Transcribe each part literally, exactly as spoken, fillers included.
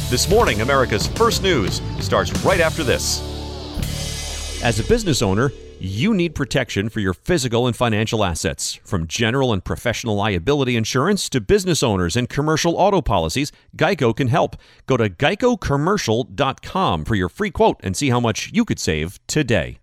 This morning, America's First News starts right after this. As a business owner, you need protection for your physical and financial assets. From general and professional liability insurance to business owners and commercial auto policies, Geico can help. Go to geico commercial dot com for your free quote and see how much you could save today.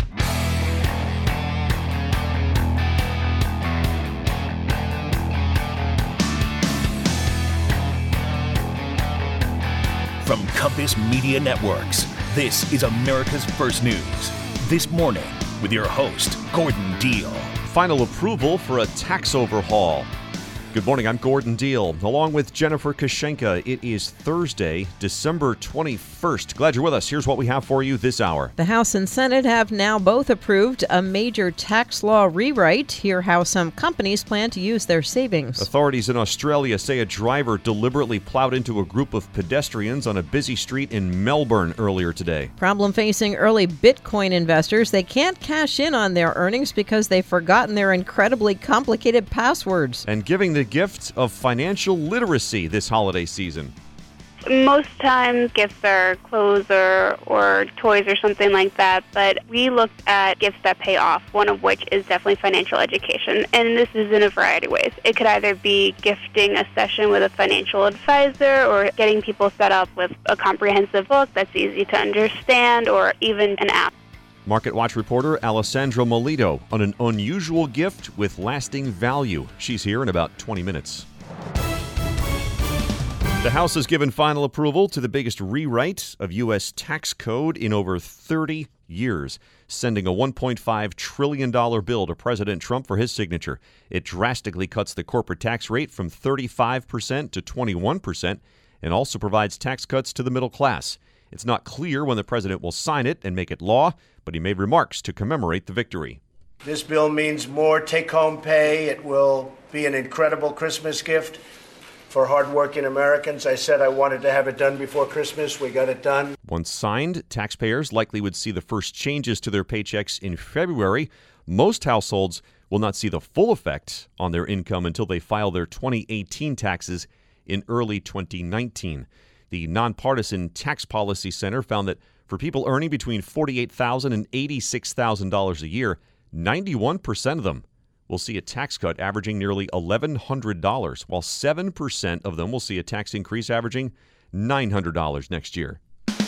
From Compass Media Networks, this is America's First News. This morning, with your host, Gordon Deal. Final approval for a tax overhaul. Good morning, I'm Gordon Deal. Along with Jennifer Kashenka, it is Thursday, December twenty-first. Glad you're with us. Here's what we have for you this hour. The House and Senate have now both approved a major tax law rewrite. Hear how some companies plan to use their savings. Authorities in Australia say a driver deliberately plowed into a group of pedestrians on a busy street in Melbourne earlier today. Problem facing early Bitcoin investors. They can't cash in on their earnings because they've forgotten their incredibly complicated passwords. And giving the gift of financial literacy this holiday season. Most times gifts are clothes or, or toys or something like that, but we looked at gifts that pay off, one of which is definitely financial education, and this is in a variety of ways. It could either be gifting a session with a financial advisor or getting people set up with a comprehensive book that's easy to understand or even an app. Market Watch reporter Alessandra Molito on an unusual gift with lasting value. She's here in about twenty minutes. The House has given final approval to the biggest rewrite of U S tax code in over thirty years, sending a one point five trillion dollars bill to President Trump for his signature. It drastically cuts the corporate tax rate from thirty-five percent to twenty-one percent and also provides tax cuts to the middle class. It's not clear when the president will sign it and make it law, but he made remarks to commemorate the victory. This bill means more take-home pay. It will be an incredible Christmas gift for hardworking Americans. I said I wanted to have it done before Christmas. We got it done. Once signed, taxpayers likely would see the first changes to their paychecks in February. Most households will not see the full effect on their income until they file their twenty eighteen taxes in early twenty nineteen. The Nonpartisan Tax Policy Center found that for people earning between forty-eight thousand dollars and eighty-six thousand dollars a year, ninety-one percent of them will see a tax cut averaging nearly eleven hundred dollars, while seven percent of them will see a tax increase averaging nine hundred dollars next year.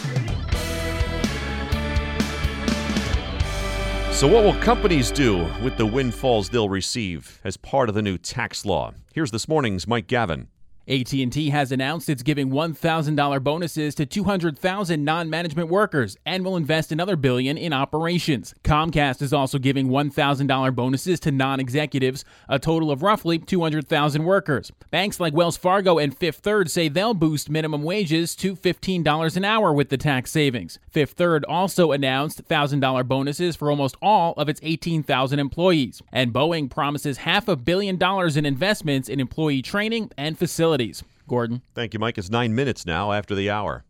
So what will companies do with the windfalls they'll receive as part of the new tax law? Here's this morning's Mike Gavin. A T and T has announced it's giving one thousand dollars bonuses to two hundred thousand non-management workers and will invest another billion dollars in operations. Comcast is also giving one thousand dollars bonuses to non-executives, a total of roughly two hundred thousand workers. Banks like Wells Fargo and Fifth Third say they'll boost minimum wages to fifteen dollars an hour with the tax savings. Fifth Third also announced one thousand dollars bonuses for almost all of its eighteen thousand employees. And Boeing promises half a billion dollars in investments in employee training and facilities. Gordon. Thank you, Mike. It's nine minutes now after the hour.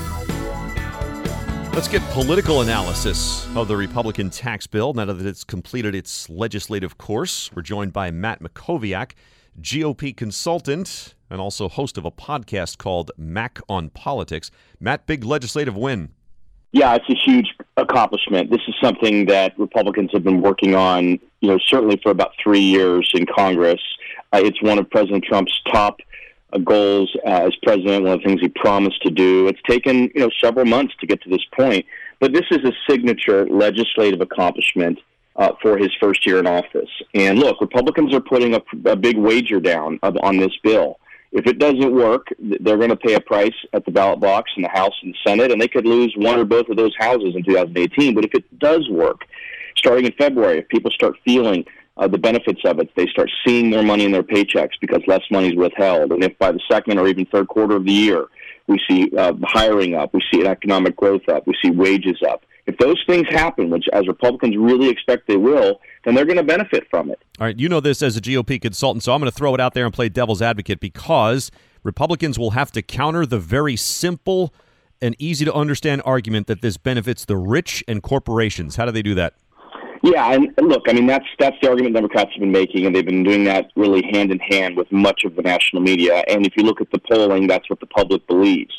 Let's get political analysis of the Republican tax bill now that it's completed its legislative course. We're joined by Matt Mackowiak, G O P consultant and also host of a podcast called Mac on Politics. Matt, big legislative win. Yeah, it's a huge accomplishment. This is something that Republicans have been working on, you know, certainly for about three years in Congress. Uh, it's one of President Trump's top uh, goals uh, as president, one of the things he promised to do. It's taken, you know, several months to get to this point, but this is a signature legislative accomplishment uh, for his first year in office. And look, Republicans are putting a, a big wager down on this bill. If it doesn't work, they're going to pay a price at the ballot box in the House and the Senate, and they could lose one or both of those houses in two thousand eighteen. But if it does work, starting in February, if people start feeling uh, the benefits of it, they start seeing their money in their paychecks because less money is withheld. And if by the second or even third quarter of the year, we see uh, hiring up, we see economic growth up, we see wages up, if those things happen, which as Republicans really expect they will, then they're going to benefit from it. All right, you know this as a G O P consultant, so I'm going to throw it out there and play devil's advocate because Republicans will have to counter the very simple and easy-to-understand argument that this benefits the rich and corporations. How do they do that? Yeah, and look, I mean, that's that's the argument Democrats have been making, and they've been doing that really hand-in-hand with much of the national media. And if you look at the polling, that's what the public believes.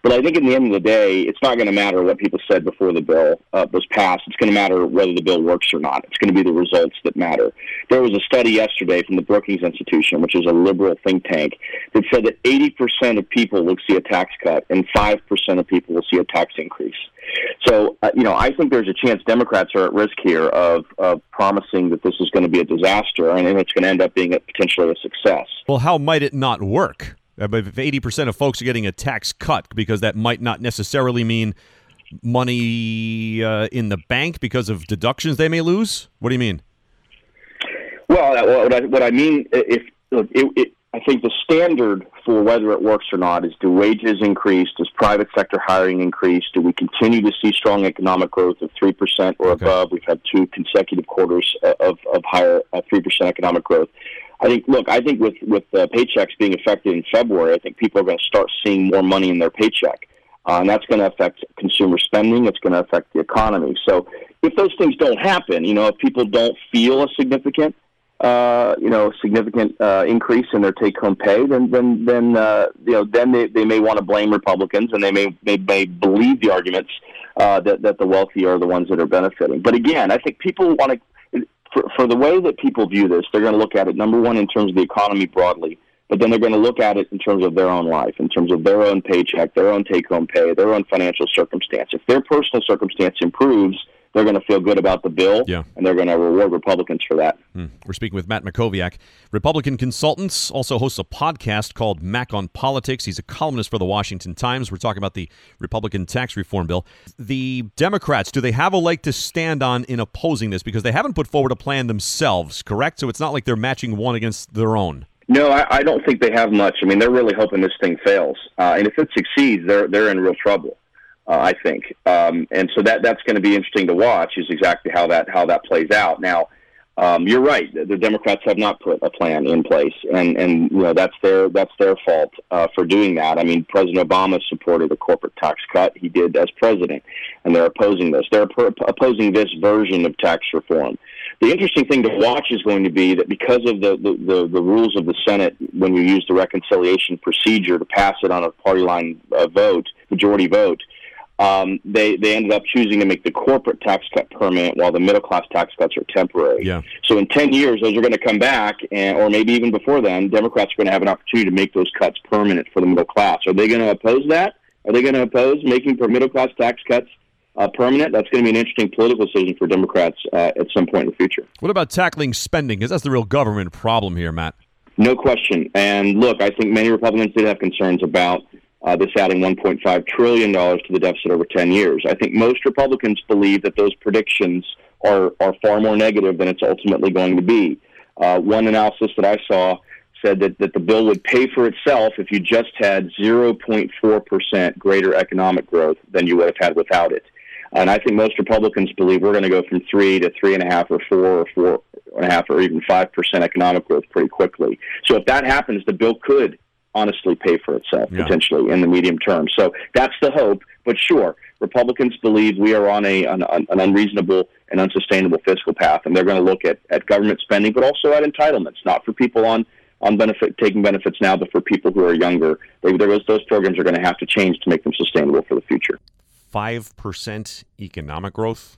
But I think in the end of the day, it's not going to matter what people said before the bill uh, was passed. It's going to matter whether the bill works or not. It's going to be the results that matter. There was a study yesterday from the Brookings Institution, which is a liberal think tank, that said that eighty percent of people will see a tax cut and five percent of people will see a tax increase. So, uh, you know, I think there's a chance Democrats are at risk here of, of promising that this is going to be a disaster and it's going to end up being a, potentially a success. Well, how might it not work? If eighty percent of folks are getting a tax cut, because that might not necessarily mean money uh, in the bank because of deductions they may lose? What do you mean? Well, what I, what I mean, if it, it, I think the standard for whether it works or not is, do wages increase? Does private sector hiring increase? Do we continue to see strong economic growth of three percent or okay. above? We've had two consecutive quarters of, of higher uh, three percent economic growth. I think, look, I think with, with uh, paychecks being affected in February, I think people are going to start seeing more money in their paycheck. Uh, and that's going to affect consumer spending. It's going to affect the economy. So if those things don't happen, you know, if people don't feel a significant, uh, you know, significant uh, increase in their take-home pay, then, then, then uh, you know, then they, they may want to blame Republicans, and they may, may, may believe the arguments uh, that, that the wealthy are the ones that are benefiting. But again, I think people want to, For, for the way that people view this, they're going to look at it, number one, in terms of the economy broadly, but then they're going to look at it in terms of their own life, in terms of their own paycheck, their own take-home pay, their own financial circumstance. If their personal circumstance improves, they're going to feel good about the bill, yeah. and they're going to reward Republicans for that. Hmm. We're speaking with Matt Mackowiak. Republican Consultants also hosts a podcast called Mac on Politics. He's a columnist for the Washington Times. We're talking about the Republican tax reform bill. The Democrats, do they have a leg to stand on in opposing this? Because they haven't put forward a plan themselves, correct? So it's not like they're matching one against their own. No, I, I don't think they have much. I mean, they're really hoping this thing fails. Uh, and if it succeeds, they're they're in real trouble. Uh, I think, um, and so that that's going to be interesting to watch, is exactly how that how that plays out. Now, um, you're right; the Democrats have not put a plan in place, and, and you know that's their that's their fault uh, for doing that. I mean, President Obama supported a corporate tax cut; he did as president, and they're opposing this. They're per- opposing this version of tax reform. The interesting thing to watch is going to be that because of the, the, the, the rules of the Senate, when you use the reconciliation procedure to pass it on a party line uh, vote, majority vote. Um, they, they ended up choosing to make the corporate tax cut permanent while the middle-class tax cuts are temporary. Yeah. So in ten years, those are going to come back, and, or maybe even before then, Democrats are going to have an opportunity to make those cuts permanent for the middle class. Are they going to oppose that? Are they going to oppose making middle-class tax cuts uh, permanent? That's going to be an interesting political decision for Democrats uh, at some point in the future. What about tackling spending? Because that's the real government problem here, Matt. No question. And look, I think many Republicans did have concerns about Uh, this adding one point five trillion dollars to the deficit over ten years. I think most Republicans believe that those predictions are, are far more negative than it's ultimately going to be. Uh, one analysis that I saw said that, that the bill would pay for itself if you just had zero point four percent greater economic growth than you would have had without it. And I think most Republicans believe we're going to go from three to three and a half or four or four and a half or even five percent economic growth pretty quickly. So if that happens, the bill could honestly pay for itself, yeah. potentially, in the medium term. So that's the hope. But sure, Republicans believe we are on a an, an unreasonable and unsustainable fiscal path, and they're going to look at, at government spending, but also at entitlements, not for people on, on benefit taking benefits now, but for people who are younger. They, those, those programs are going to have to change to make them sustainable for the future. five percent economic growth?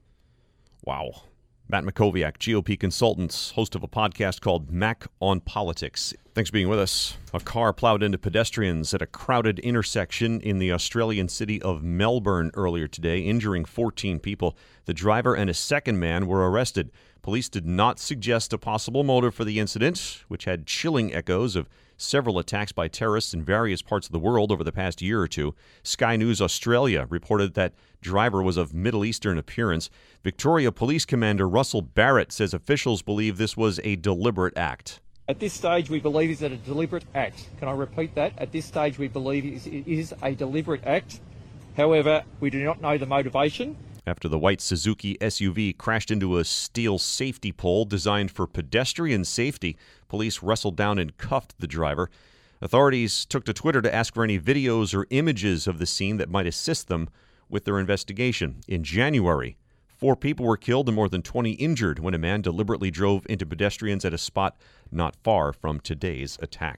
Wow. Matt Mackowiak, G O P Consultants, host of a podcast called Mac on Politics. Thanks for being with us. A car plowed into pedestrians at a crowded intersection in the Australian city of Melbourne earlier today, injuring fourteen people. The driver and a second man were arrested. Police did not suggest a possible motive for the incident, which had chilling echoes of several attacks by terrorists in various parts of the world over the past year or two. Sky News Australia reported that driver was of Middle Eastern appearance. Victoria Police Commander Russell Barrett says officials believe this was a deliberate act. At this stage, we believe it's a deliberate act. Can I repeat that? At this stage, we believe it is a deliberate act. However, we do not know the motivation. After the white Suzuki S U V crashed into a steel safety pole designed for pedestrian safety, police wrestled down and cuffed the driver. Authorities took to Twitter to ask for any videos or images of the scene that might assist them with their investigation. In January, four people were killed and more than twenty injured when a man deliberately drove into pedestrians at a spot not far from today's attack.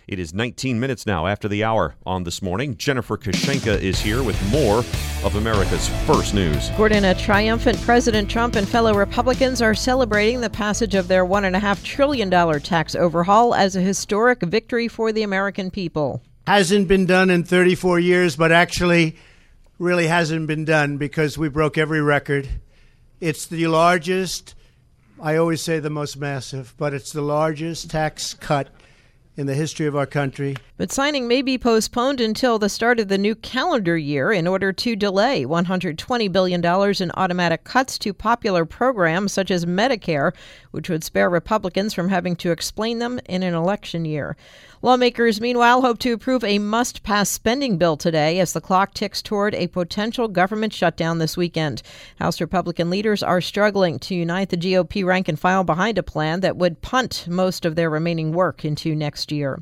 It is nineteen minutes now after the hour on This Morning. Jennifer Kashenka is here with more of America's First News. Gordon, a triumphant President Trump and fellow Republicans are celebrating the passage of their one point five trillion dollars tax overhaul as a historic victory for the American people. Hasn't been done in thirty-four years, but actually really hasn't been done because we broke every record. It's the largest, I always say the most massive, but it's the largest tax cut in the history of our country. But signing may be postponed until the start of the new calendar year in order to delay one hundred twenty billion dollars in automatic cuts to popular programs such as Medicare, which would spare Republicans from having to explain them in an election year. Lawmakers, meanwhile, hope to approve a must-pass spending bill today as the clock ticks toward a potential government shutdown this weekend. House Republican leaders are struggling to unite the G O P rank and file behind a plan that would punt most of their remaining work into next year.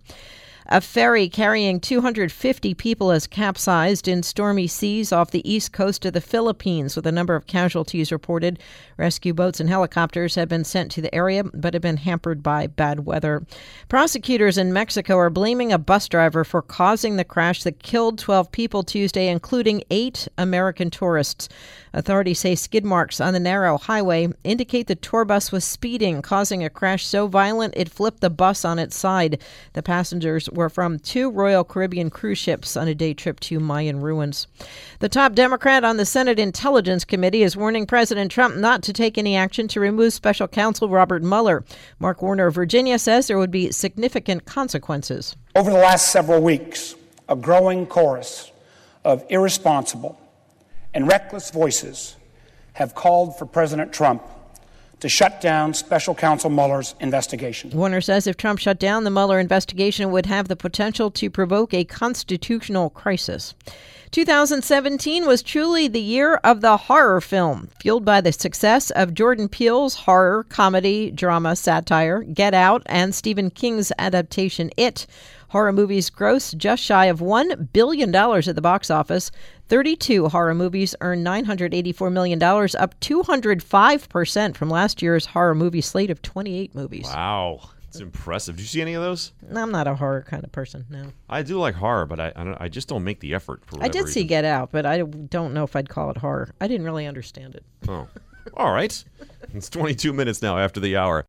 A ferry carrying two hundred fifty people has capsized in stormy seas off the east coast of the Philippines, with a number of casualties reported. Rescue boats and helicopters have been sent to the area, but have been hampered by bad weather. Prosecutors in Mexico are blaming a bus driver for causing the crash that killed twelve people Tuesday, including eight American tourists. Authorities say skid marks on the narrow highway indicate the tour bus was speeding, causing a crash so violent it flipped the bus on its side. The passengers were from two Royal Caribbean cruise ships on a day trip to Mayan ruins. The top Democrat on the Senate Intelligence Committee is warning President Trump not to take any action to remove special counsel Robert Mueller. Mark Warner of Virginia says there would be significant consequences. Over the last several weeks, a growing chorus of irresponsible and reckless voices have called for President Trump to shut down special counsel Mueller's investigation. Warner says if Trump shut down the Mueller investigation, it would have the potential to provoke a constitutional crisis. two thousand seventeen was truly the year of the horror film, fueled by the success of Jordan Peele's horror, comedy, drama, satire, Get Out, and Stephen King's adaptation It. Horror movies grossed just shy of one billion dollars at the box office. thirty-two horror movies earned nine hundred eighty-four million dollars, up two hundred five percent from last year's horror movie slate of twenty-eight movies. Wow. It's impressive. Did you see any of those? I'm not a horror kind of person, no. I do like horror, but I I, don't, I just don't make the effort. For I did reason. see Get Out, but I don't know if I'd call it horror. I didn't really understand it. Oh. All right. It's twenty-two minutes now after the hour.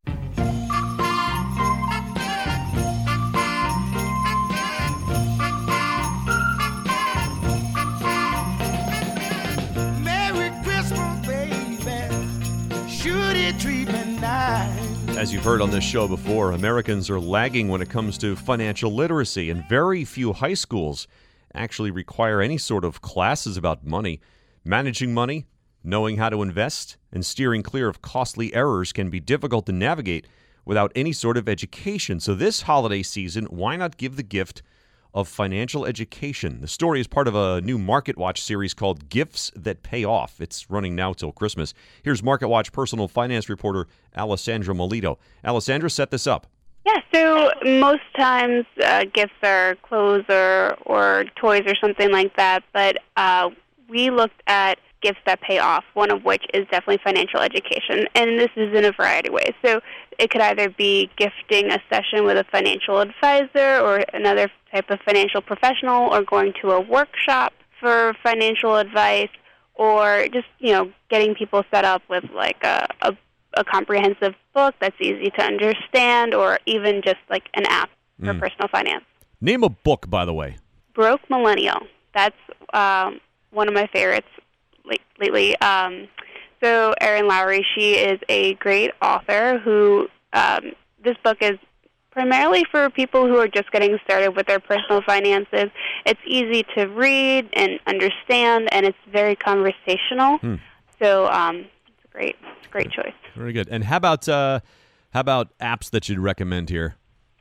As you've heard on this show before, Americans are lagging when it comes to financial literacy, and very few high schools actually require any sort of classes about money. Managing money, knowing how to invest, and steering clear of costly errors can be difficult to navigate without any sort of education. So this holiday season, why not give the gift of financial education? The story is part of a new Market Watch series called Gifts That Pay Off. It's running now till Christmas. Here's Market Watch personal finance reporter Alessandra Molito. Alessandra, set this up. Yeah, so most times uh, gifts are clothes or, or toys or something like that, but uh, we looked at gifts that pay off, one of which is definitely financial education, and this is in a variety of ways. So it could either be gifting a session with a financial advisor or another type of financial professional, or going to a workshop for financial advice, or just, you know, getting people set up with like a, a, a comprehensive book that's easy to understand, or even just like an app for mm. personal finance. Name a book, by the way. Broke Millennial. That's um, one of my favorites lately. Um, so Erin Lowry, she is a great author who, um, this book is primarily for people who are just getting started with their personal finances. It's easy to read and understand, and it's very conversational. Hmm. So um, it's a great, it's a great choice. Very good. And how about uh, how about apps that you'd recommend here?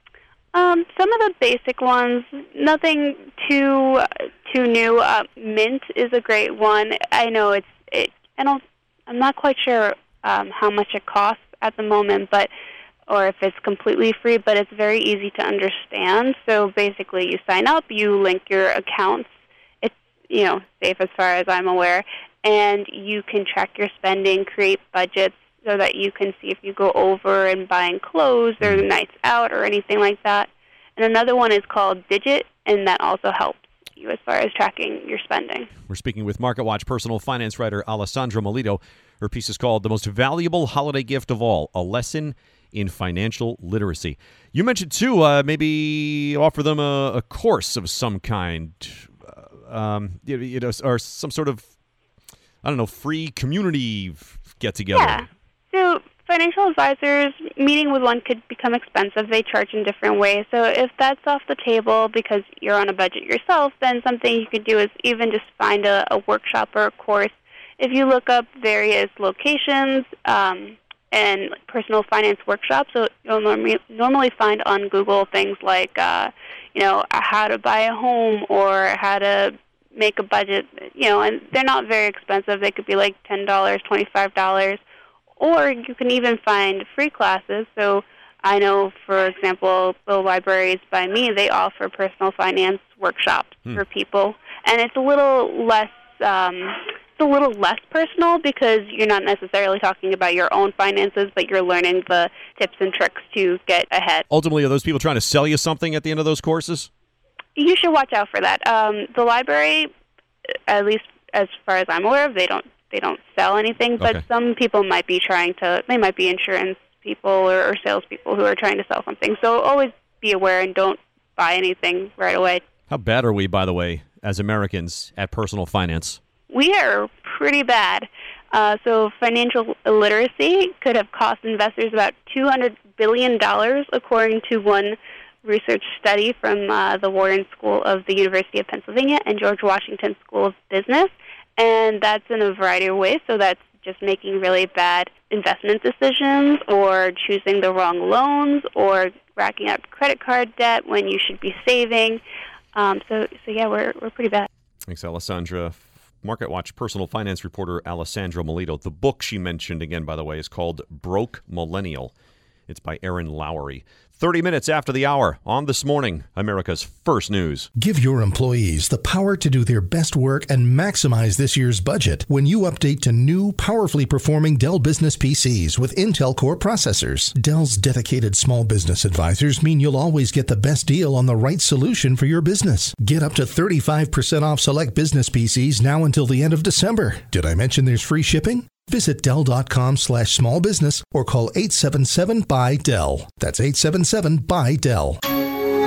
Um, some of the basic ones, nothing too too new. Uh, Mint is a great one. I know it's it. I don't. I'm not quite sure um, how much it costs at the moment, but or if it's completely free. But it's very easy to understand. So basically, you sign up, you link your accounts. It's you know safe as far as I'm aware, and you can track your spending, create budgets, so that you can see if you go over in buying clothes or nights out or anything like that. And another one is called Digit, and that also helps you as far as tracking your spending. We're speaking with MarketWatch personal finance writer Alessandra Melito. Her piece is called The Most Valuable Holiday Gift of All, A Lesson in Financial Literacy. You mentioned, too, uh, maybe offer them a, a course of some kind, uh, um, you, you know, or some sort of, I don't know, free community get-together. Yeah. So financial advisors, meeting with one could become expensive. They charge in different ways. So if that's off the table because you're on a budget yourself, then something you could do is even just find a, a workshop or a course. If you look up various locations um, and personal finance workshops, so you'll normally, normally find on Google things like, uh, you know, how to buy a home or how to make a budget, you know, and they're not very expensive. They could be like ten dollars, twenty-five dollars. Or you can even find free classes. So I know, for example, the Libraries by Me, they offer personal finance workshops hmm. for people. And it's a little less um, it's a little less personal because you're not necessarily talking about your own finances, but you're learning the tips and tricks to get ahead. Ultimately, are those people trying to sell you something at the end of those courses? You should watch out for that. Um, the library, at least as far as I'm aware of, they don't They don't sell anything, but okay. some people might be trying to, they might be insurance people or, or salespeople who are trying to sell something. So always be aware and don't buy anything right away. How bad are we, by the way, as Americans at personal finance? We are pretty bad. Uh, so financial illiteracy could have cost investors about two hundred billion dollars, according to one research study from uh, the Wharton School of the University of Pennsylvania and George Washington School of Business. And that's in a variety of ways. So that's just making really bad investment decisions or choosing the wrong loans or racking up credit card debt when you should be saving. Um, so, so yeah, we're we're pretty bad. Thanks, Alessandra. MarketWatch personal finance reporter Alessandra Melito. The book she mentioned, again, by the way, is called Broke Millennial. It's by Aaron Lowry. thirty minutes after the hour on This Morning, America's First News. Give your employees the power to do their best work and maximize this year's budget when you update to new, powerfully performing Dell Business P Cs with Intel Core processors. Dell's dedicated small business advisors mean you'll always get the best deal on the right solution for your business. Get up to thirty-five percent off select business P Cs now until the end of December. Did I mention there's free shipping? Visit Dell.com slash small business or call eight seven seven, B Y, D E L L. That's eight seven seven, B Y, D E L L.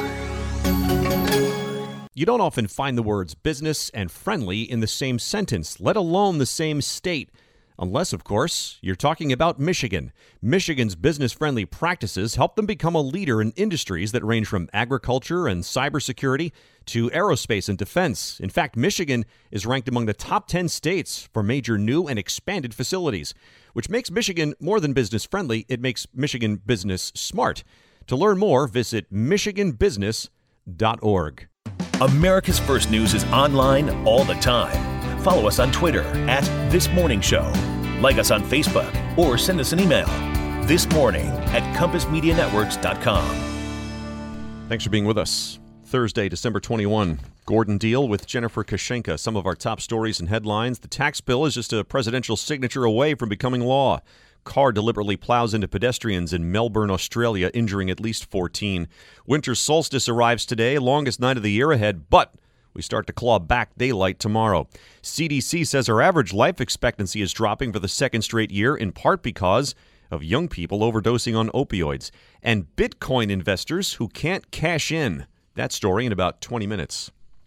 You don't often find the words business and friendly in the same sentence, let alone the same state. Unless, of course, you're talking about Michigan. Michigan's business-friendly practices help them become a leader in industries that range from agriculture and cybersecurity to aerospace and defense. In fact, Michigan is ranked among the top ten states for major new and expanded facilities, which makes Michigan more than business-friendly. It makes Michigan business smart. To learn more, visit michigan business dot org. America's First News is online all the time. Follow us on Twitter at This Morning Show. Like us on Facebook or send us an email. This Morning at compass media networks dot com. Thanks for being with us. Thursday, December twenty-first. Gordon Deal with Jennifer Kashenka. Some of our top stories and headlines. The tax bill is just a presidential signature away from becoming law. Car deliberately plows into pedestrians in Melbourne, Australia, injuring at least fourteen. Winter solstice arrives today, longest night of the year ahead, but we start to claw back daylight tomorrow. C D C says our average life expectancy is dropping for the second straight year, in part because of young people overdosing on opioids and Bitcoin investors who can't cash in. That story in about twenty minutes.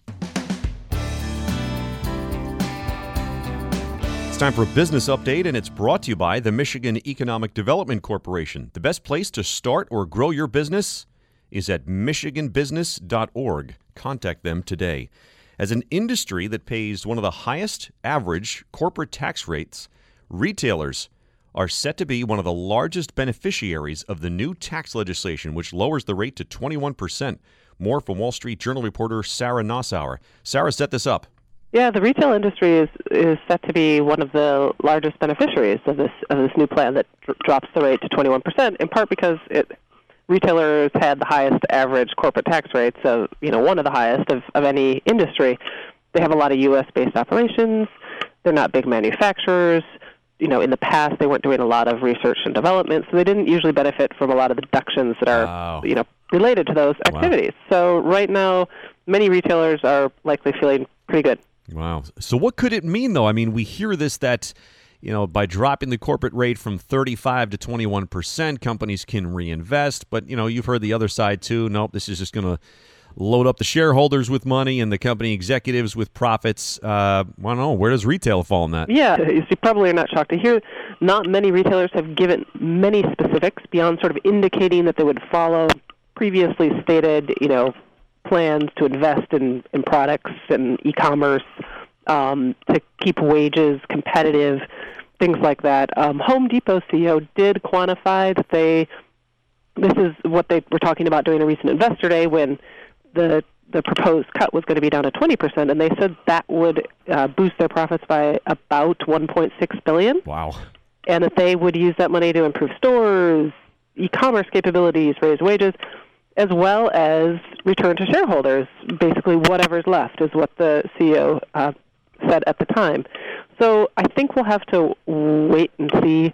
It's time for a business update, and it's brought to you by the Michigan Economic Development Corporation. The best place to start or grow your business is at michigan business dot org. Contact them today. As an industry that pays one of the highest average corporate tax rates, retailers are set to be one of the largest beneficiaries of the new tax legislation, which lowers the rate to twenty-one percent. More from Wall Street Journal reporter Sarah Nassauer. Sarah, set this up. Yeah, the retail industry is is set to be one of the largest beneficiaries of this of this new plan that dr- drops the rate to twenty-one percent, in part because it retailers had the highest average corporate tax rates of, you know, one of the highest of, of any industry. They have a lot of U S-based operations. They're not big manufacturers. You know, in the past, they weren't doing a lot of research and development, so they didn't usually benefit from a lot of the deductions that are, wow. you know, related to those activities. Wow. So right now, many retailers are likely feeling pretty good. Wow. So what could it mean, though? I mean, we hear this that, you know, by dropping the corporate rate from thirty-five to twenty-one percent, companies can reinvest. But, you know, you've heard the other side, too. Nope, this is just going to load up the shareholders with money and the company executives with profits. Uh, I don't know. Where does retail fall in that? Yeah, you probably are not shocked to hear not many retailers have given many specifics beyond sort of indicating that they would follow previously stated, you know, plans to invest in, in products and e-commerce, um, to keep wages competitive, things like that. Um, Home Depot C E O did quantify that they, this is what they were talking about during a recent investor day when the the proposed cut was going to be down to twenty percent, and they said that would uh, boost their profits by about one point six billion dollars. Wow. And that they would use that money to improve stores, e-commerce capabilities, raise wages, as well as return to shareholders. Basically, whatever's left is what the C E O uh, said at the time. So I think we'll have to wait and see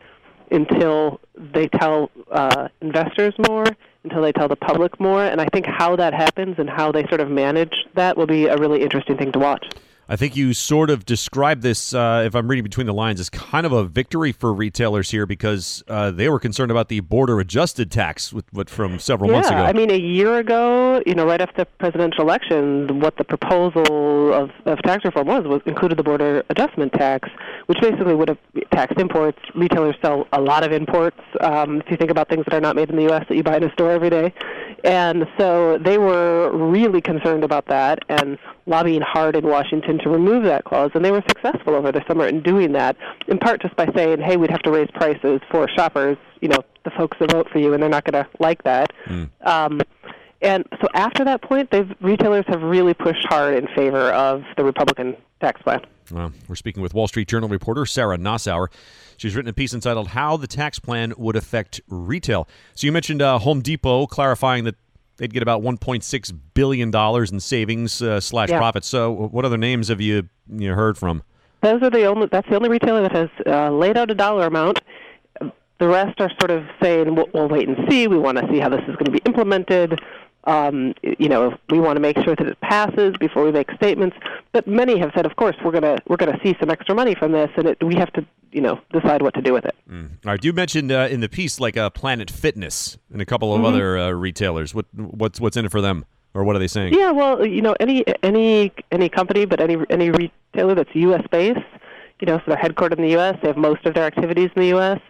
until they tell uh, investors more, until they tell the public more. And I think how that happens and how they sort of manage that will be a really interesting thing to watch. I think you sort of described this, uh, if I'm reading between the lines, as kind of a victory for retailers here because uh, they were concerned about the border-adjusted tax with, with, from several yeah, months ago. I mean, a year ago, you know, right after the presidential election, what the proposal of, of tax reform was, was included the border adjustment tax, which basically would have taxed imports. Retailers sell a lot of imports, um, if you think about things that are not made in the U S that you buy in a store every day. And so they were really concerned about that and lobbying hard in Washington to remove that clause, and they were successful over the summer in doing that, in part just by saying, hey, we'd have to raise prices for shoppers, you know, the folks that vote for you, and they're not going to like that. Mm. Um, and so after that point, they've, retailers have really pushed hard in favor of the Republican tax plan. Well, we're speaking with Wall Street Journal reporter Sarah Nassauer. She's written a piece entitled How the Tax Plan Would Affect Retail. So you mentioned uh, Home Depot clarifying that they'd get about one point six billion dollars in savings uh, slash yeah. profits. So what other names have you, you know, heard from? Those are the only, that's the only retailer that has uh, laid out a dollar amount. The rest are sort of saying, we'll, we'll wait and see. We want to see how this is going to be implemented. Um, you know, we want to make sure that it passes before we make statements. But many have said, of course, we're going to we're going to see some extra money from this, and it, we have to, you know, decide what to do with it. Mm. All right, you mentioned uh, in the piece like uh, Planet Fitness and a couple of mm-hmm. other uh, retailers. What what's what's in it for them, or what are they saying? Yeah, well, you know, any any any company, but any any retailer that's U S based, you know, so they're headquartered in the U S, they have most of their activities in the U S.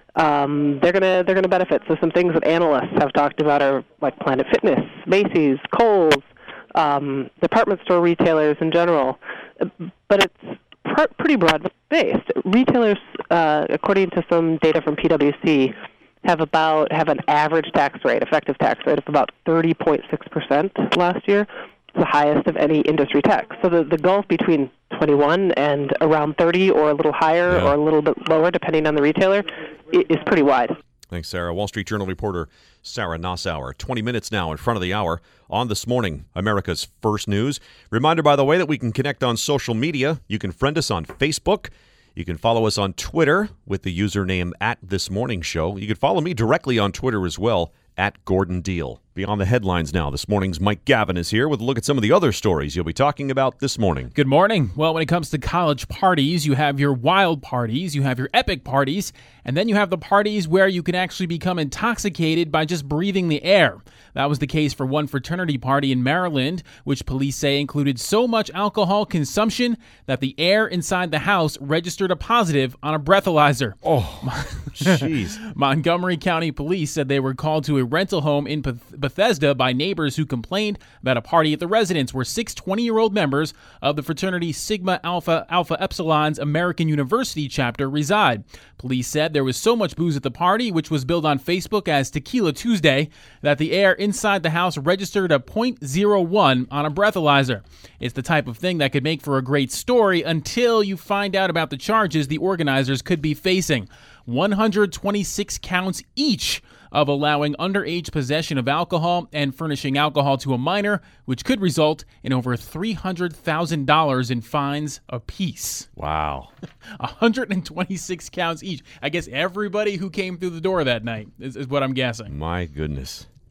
Um, they're gonna they're gonna benefit. So some things that analysts have talked about are like Planet Fitness, Macy's, Kohl's, um, department store retailers in general. But it's pr- pretty broad based. Retailers, uh, according to some data from P W C, have about have an average tax rate, effective tax rate of about thirty point six percent last year. It's the highest of any industry tax. So the, the gulf between twenty-one and around thirty, or a little higher yeah. or a little bit lower, depending on the retailer, is pretty wide. Thanks, Sarah. Wall Street Journal reporter Sarah Nassauer. twenty minutes now in front of the hour on This Morning, America's First News. Reminder, by the way, that we can connect on social media. You can friend us on Facebook. You can follow us on Twitter with the username at This Morning Show. You can follow me directly on Twitter as well, at Gordon Deal. Beyond the headlines now, this morning's Mike Gavin is here with a look at some of the other stories you'll be talking about this morning. Good morning. Well, when it comes to college parties, you have your wild parties, you have your epic parties, and then you have the parties where you can actually become intoxicated by just breathing the air. That was the case for one fraternity party in Maryland, which police say included so much alcohol consumption that the air inside the house registered a positive on a breathalyzer. Oh, jeez. Montgomery County Police said they were called to a rental home in Beth- Bethesda by neighbors who complained about a party at the residence where six twenty-year-old members of the fraternity Sigma Alpha Alpha Epsilon's American University chapter reside. Police said there was so much booze at the party, which was billed on Facebook as Tequila Tuesday, that the air inside the house registered a point zero one on a breathalyzer. It's the type of thing that could make for a great story until you find out about the charges the organizers could be facing. one hundred twenty-six counts each of allowing underage possession of alcohol and furnishing alcohol to a minor, which could result in over three hundred thousand dollars in fines apiece. Wow. one hundred twenty-six counts each. I guess everybody who came through the door that night is, is what I'm guessing. My goodness.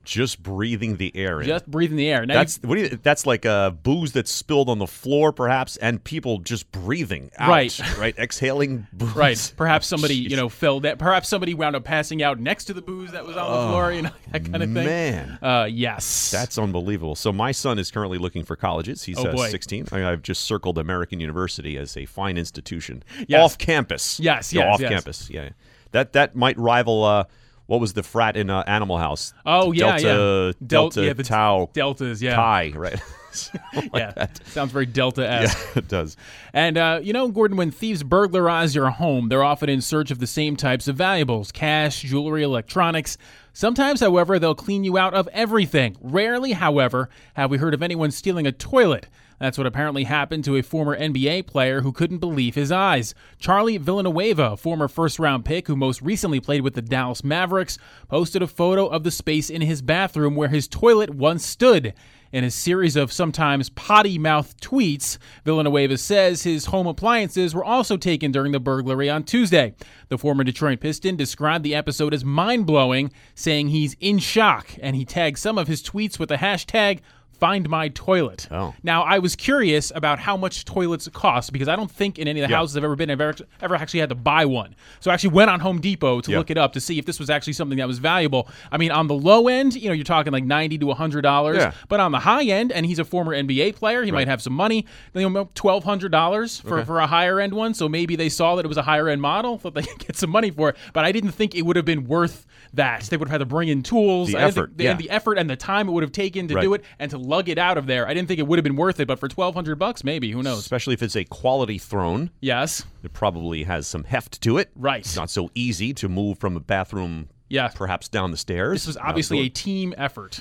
Just breathing the air in. Just breathing the air. Now that's what do you, that's like uh, booze that's spilled on the floor, perhaps, and people just breathing out. Right. Right. Exhaling booze. Right. Perhaps somebody, you know, filled that. Perhaps somebody wound up passing out next to the booze that was on oh, the floor, you know, that kind of thing. Man. Uh, yes. That's unbelievable. So my son is currently looking for colleges. He's oh, uh, boy. sixteen. I, I've just circled American University as a fine institution. Yes. Off campus. Yes, No, yes, off yes. campus. Yeah. That that might rival uh, what was the frat in uh, Animal House? Oh, yeah, Delta, yeah. Delta, Del- yeah, the Tau. Deltas, yeah. Chi, right? like yeah. That. Sounds very Delta-esque. Yeah, it does. And, uh, you know, Gordon, when thieves burglarize your home, they're often in search of the same types of valuables, cash, jewelry, electronics. Sometimes, however, they'll clean you out of everything. Rarely, however, have we heard of anyone stealing a toilet. That's what apparently happened to a former N B A player who couldn't believe his eyes. Charlie Villanueva, a former first-round pick who most recently played with the Dallas Mavericks, posted a photo of the space in his bathroom where his toilet once stood. In a series of sometimes potty-mouthed tweets, Villanueva says his home appliances were also taken during the burglary on Tuesday. The former Detroit Piston described the episode as mind-blowing, saying he's in shock, and he tagged some of his tweets with the hashtag Find My Toilet. Oh. Now, I was curious about how much toilets cost because I don't think in any of the yeah. houses I've ever been, I've ever, ever actually had to buy one. So I actually went on Home Depot to yeah. look it up to see if this was actually something that was valuable. I mean, on the low end, you know, you're talking like ninety to one hundred dollars. Yeah. But on the high end, and he's a former N B A player, he right. might have some money, you know, twelve hundred dollars for, okay. for a higher end one. So maybe they saw that it was a higher end model, thought they could get some money for it. But I didn't think it would have been worth that. They would have had to bring in tools. The I didn't effort, think, the, yeah. and the effort and the time it would have taken to right. do it and to lug it out of there. I didn't think it would have been worth it, but for twelve hundred bucks, maybe. Who knows? Especially if it's a quality throne. Yes. It probably has some heft to it. Right. It's not so easy to move from a bathroom yeah. perhaps down the stairs. This was obviously a team effort.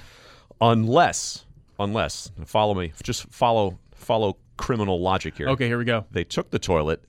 Unless, unless, follow me, just follow follow criminal logic here. Okay, here we go. They took the toilet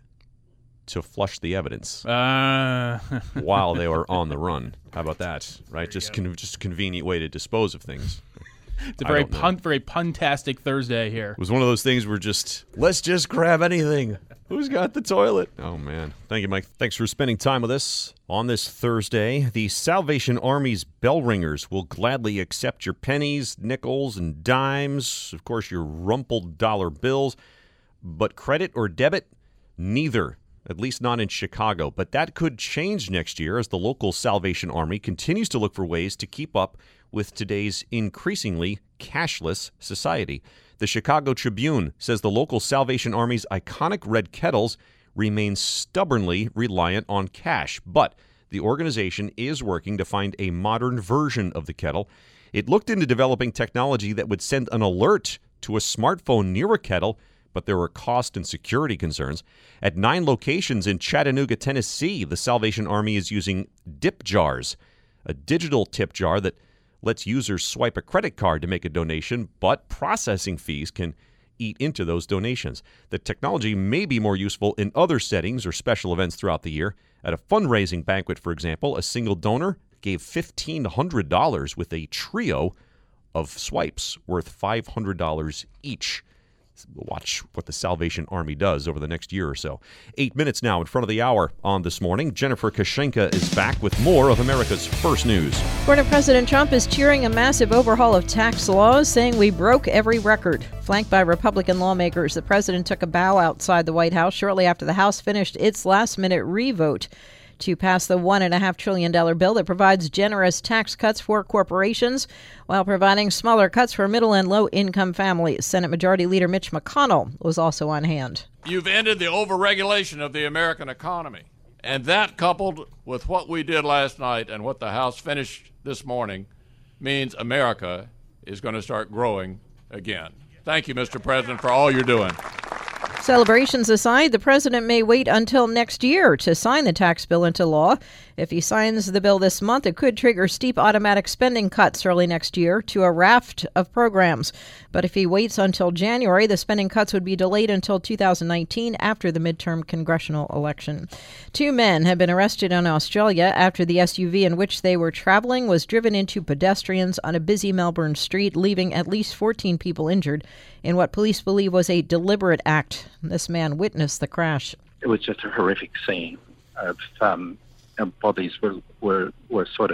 to flush the evidence uh. while they were on the run. How about that? Right, just con- just a convenient way to dispose of things. It's a very pun, very puntastic Thursday here. It was one of those things where just let's just grab anything. Who's got the toilet? Oh man, thank you, Mike. Thanks for spending time with us on this Thursday. The Salvation Army's bell ringers will gladly accept your pennies, nickels, and dimes. Of course, your rumpled dollar bills, but credit or debit, neither. At least not in Chicago. But that could change next year as the local Salvation Army continues to look for ways to keep up with today's increasingly cashless society. The Chicago Tribune says the local Salvation Army's iconic red kettles remain stubbornly reliant on cash. But the organization is working to find a modern version of the kettle. It looked into developing technology that would send an alert to a smartphone near a kettle, but there were cost and security concerns. At nine locations in Chattanooga, Tennessee, the Salvation Army is using dip jars, a digital tip jar that lets users swipe a credit card to make a donation, but processing fees can eat into those donations. The technology may be more useful in other settings or special events throughout the year. At a fundraising banquet, for example, a single donor gave fifteen hundred dollars with a trio of swipes worth five hundred dollars each. Watch what the Salvation Army does over the next year or so. Eight minutes now in front of the hour on This Morning. Jennifer Kashenka is back with more of America's First News. Former President Trump is cheering a massive overhaul of tax laws, saying we broke every record. Flanked by Republican lawmakers, the president took a bow outside the White House shortly after the House finished its last-minute revote to pass the one point five trillion dollars bill that provides generous tax cuts for corporations while providing smaller cuts for middle and low-income families. Senate Majority Leader Mitch McConnell was also on hand. You've ended the overregulation of the American economy. And that, coupled with what we did last night and what the House finished this morning, means America is going to start growing again. Thank you, Mister President, for all you're doing. Celebrations aside, the president may wait until next year to sign the tax bill into law. If he signs the bill this month, it could trigger steep automatic spending cuts early next year to a raft of programs. But if he waits until January, the spending cuts would be delayed until two thousand nineteen after the midterm congressional election. Two men have been arrested in Australia after the S U V in which they were traveling was driven into pedestrians on a busy Melbourne street, leaving at least fourteen people injured in what police believe was a deliberate act. This man witnessed the crash. It was just a horrific scene of um, bodies were, were were sort of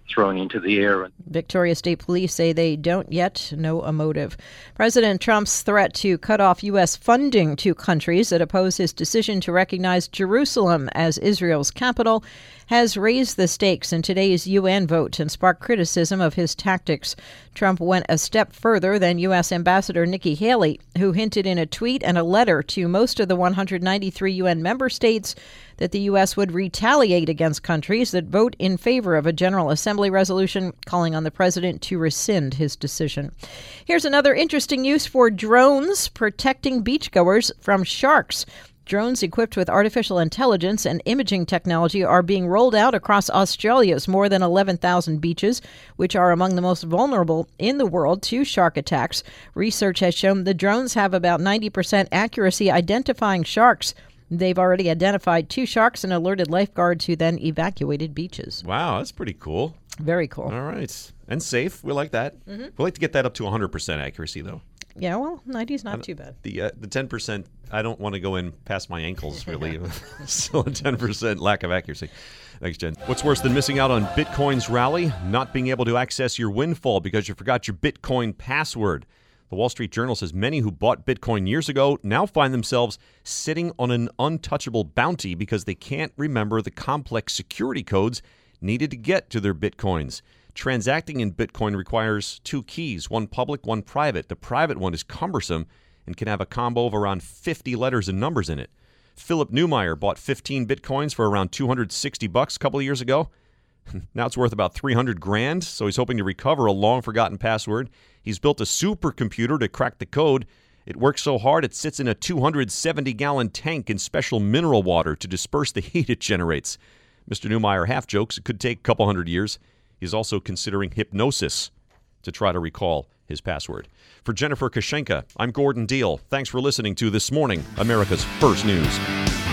thrown into the air. Victoria State Police say they don't yet know a motive. President Trump's threat to cut off U S funding to countries that oppose his decision to recognize Jerusalem as Israel's capital has raised the stakes in today's U N vote and sparked criticism of his tactics. Trump went a step further than U S Ambassador Nikki Haley, who hinted in a tweet and a letter to most of the one hundred ninety-three U N member states that the U S would retaliate against countries that vote in favor of a General Assembly resolution calling on the president to rescind his decision. Here's another interesting use for drones protecting beachgoers from sharks. Drones equipped with artificial intelligence and imaging technology are being rolled out across Australia's more than eleven thousand beaches, which are among the most vulnerable in the world to shark attacks. Research has shown the drones have about ninety percent accuracy identifying sharks. They've already identified two sharks and alerted lifeguards who then evacuated beaches. Wow, that's pretty cool. Very cool. All right. And safe. We like that. Mm-hmm. We like to get that up to one hundred percent accuracy, though. Yeah, well, ninety is not too bad. The uh, the ten percent, I don't want to go in past my ankles, really. Still a ten percent lack of accuracy. Thanks, Jen. What's worse than missing out on Bitcoin's rally? Not being able to access your windfall because you forgot your Bitcoin password. The Wall Street Journal says many who bought Bitcoin years ago now find themselves sitting on an untouchable bounty because they can't remember the complex security codes needed to get to their Bitcoins. Transacting in Bitcoin requires two keys, one public, one private. The private one is cumbersome and can have a combo of around fifty letters and numbers in it. Philip Neumeier bought fifteen Bitcoins for around two hundred sixty bucks a couple of years ago. Now it's worth about three hundred grand, so he's hoping to recover a long-forgotten password. He's built a supercomputer to crack the code. It works so hard it sits in a two hundred seventy gallon tank in special mineral water to disperse the heat it generates. Mister Neumeier half jokes it could take a couple hundred years. He's also considering hypnosis to try to recall his password. For Jennifer Kashenka, I'm Gordon Deal. Thanks for listening to This Morning, America's First News.